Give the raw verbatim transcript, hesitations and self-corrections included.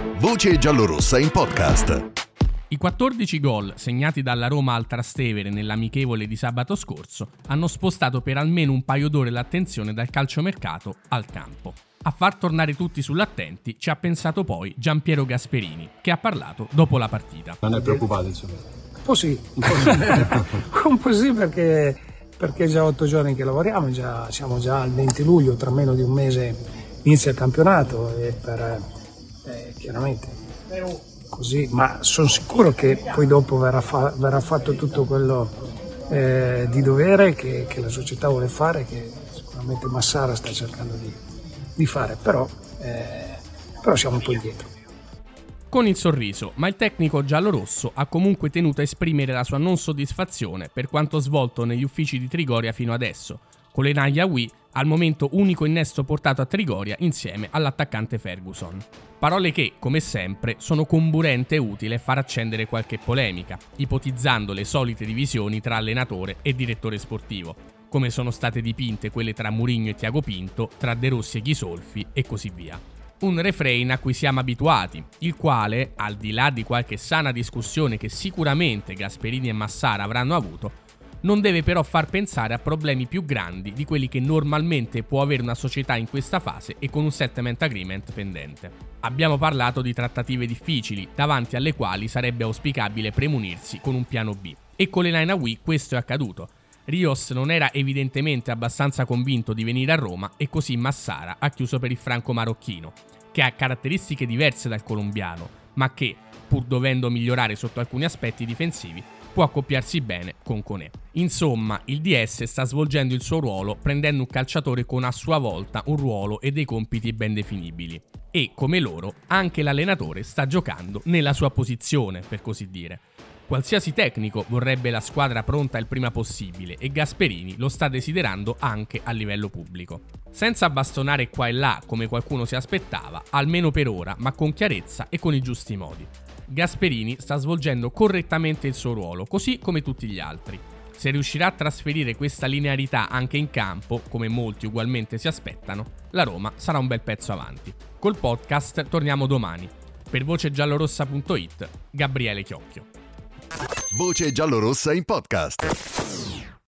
Voce giallorossa in podcast. I quattordici gol segnati dalla Roma al Trastevere nell'amichevole di sabato scorso hanno spostato per almeno un paio d'ore l'attenzione dal calciomercato al campo. A far tornare tutti sull'attenti ci ha pensato poi Giampiero Gasperini, che ha parlato dopo la partita. Non è preoccupato, insomma? Un po' sì, un po' sì, un po' sì perché, perché è già otto giorni che lavoriamo, già, siamo già al venti luglio, tra meno di un mese inizia il campionato e per, eh, chiaramente così, ma sono sicuro che poi dopo verrà, fa, verrà fatto tutto quello eh, di dovere che, che la società vuole fare, che sicuramente Massara sta cercando di, di fare, però, eh, però siamo un po' indietro. Con il sorriso, ma il tecnico giallorosso ha comunque tenuto a esprimere la sua non soddisfazione per quanto svolto negli uffici di Trigoria fino adesso, con Lenay Yahweh al momento unico innesto portato a Trigoria insieme all'attaccante Ferguson. Parole che, come sempre, sono comburente e utile far accendere qualche polemica, ipotizzando le solite divisioni tra allenatore e direttore sportivo, come sono state dipinte quelle tra Mourinho e Tiago Pinto, tra De Rossi e Ghisolfi e così via. Un refrain a cui siamo abituati, il quale, al di là di qualche sana discussione che sicuramente Gasperini e Massara avranno avuto, non deve però far pensare a problemi più grandi di quelli che normalmente può avere una società in questa fase e con un settlement agreement pendente. Abbiamo parlato di trattative difficili, davanti alle quali sarebbe auspicabile premunirsi con un piano B. E con Lenay Yahweh questo è accaduto. Rios non era evidentemente abbastanza convinto di venire a Roma e così Massara ha chiuso per il franco-marocchino, che ha caratteristiche diverse dal colombiano, ma che, pur dovendo migliorare sotto alcuni aspetti difensivi, può accoppiarsi bene con Koné. Insomma, il D S sta svolgendo il suo ruolo prendendo un calciatore con a sua volta un ruolo e dei compiti ben definibili. E, come loro, anche l'allenatore sta giocando nella sua posizione, per così dire. Qualsiasi tecnico vorrebbe la squadra pronta il prima possibile e Gasperini lo sta desiderando anche a livello pubblico. Senza bastonare qua e là come qualcuno si aspettava, almeno per ora, ma con chiarezza e con i giusti modi. Gasperini sta svolgendo correttamente il suo ruolo, così come tutti gli altri. Se riuscirà a trasferire questa linearità anche in campo, come molti ugualmente si aspettano, la Roma sarà un bel pezzo avanti. Col podcast torniamo domani. Per voce giallorossa punto it, Gabriele Chiocchio. Voce giallorossa in podcast.